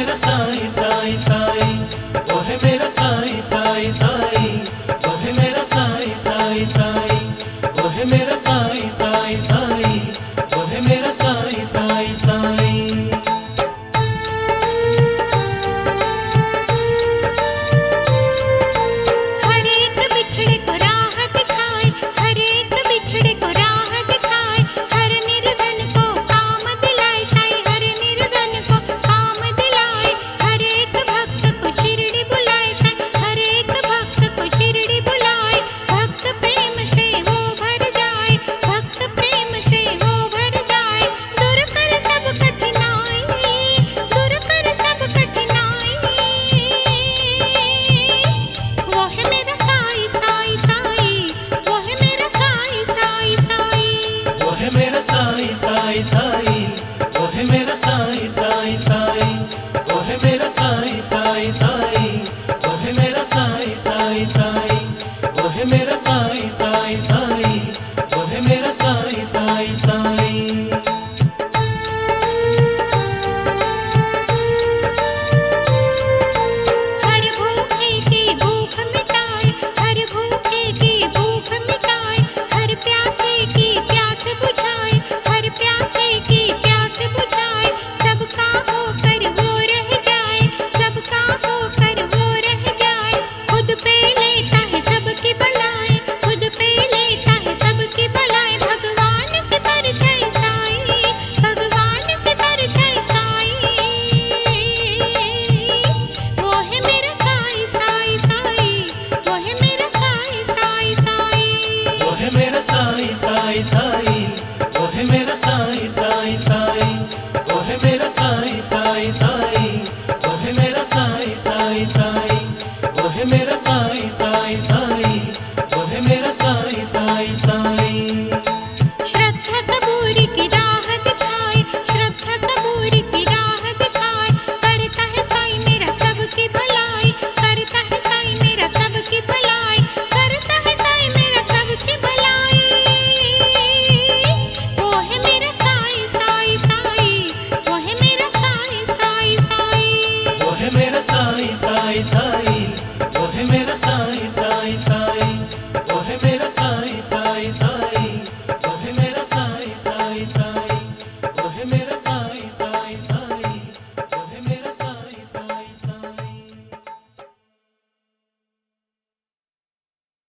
मेरा साईं साईं साईं, वो है मेरा साईं साईं साईं, वो है मेरा साईं साईं साईं, वो है मेरा साईं साईं साईं, वो है मेरा साईं साईं साईं। हर एक बिछड़े को राह दिखाए, हर एक बिछड़े को राह दिखाए, हर निर्धन को काम दिलाए साईं, हर निर्धन को काम दिलाए, हर एक भक्त को शिरडी बुलाए साईं, हर एक भक्त को शिरडी बुलाए। भक्त प्रेम से वो भर जाए, भक्त प्रेम से वो भर जाए, दूर कर सब कठिनाई, दूर कर सब कठिनाई। वो है मेरा साईं साईं साईं, वो है मेरा साईं साईं साईं, वो है मेरा साईं साईं साईं, वो है मेरा साईं साईं साईं, वो है मेरा साईं साईं साईं, वो है मेरा साईं साईं साईं, वो है मेरा साईं साईं साईं, वो है मेरा साईं साईं साईं। हर भूखे की भूख मिटाए, हर भूखे की भूख मिटाए, हर प्यासे की प्यास बुझाए, हर प्यासे की प्यास बुझाए, सबका होकर वो रह जाए, सबका होकर वो रह जाए। खुद पे लेता है सबकी बलाएं, खुद पे लेता है सबकी बलाएं, भगवान की परछाई साईं, भगवान की परछाई साईं। वो है मेरा साईं साईं साईं, वो है मेरा साईं साईं साईं, वो है मेरा साईं साईं साईं, वो है मेरा साईं साईं साईं, वो है मेरा साईं साईं साईं, वो है मेरा साईं साईं साईं, वो है मेरा साईं साईं साईं, वो है मेरा साईं साईं साईं। श्रद्धा सबूरी की राह दिखाए, श्रद्धा सबूरी की राह दिखाए, करता है साईं मेरा सबकी भलाई, करता है साईं मेरा सबकी भलाई, करता है साईं मेरा सबकी भलाई। वो है मेरा साईं साईं साईं, वो है मेरा साईं साईं साईं, वो है मेरा साईं साईं साईं,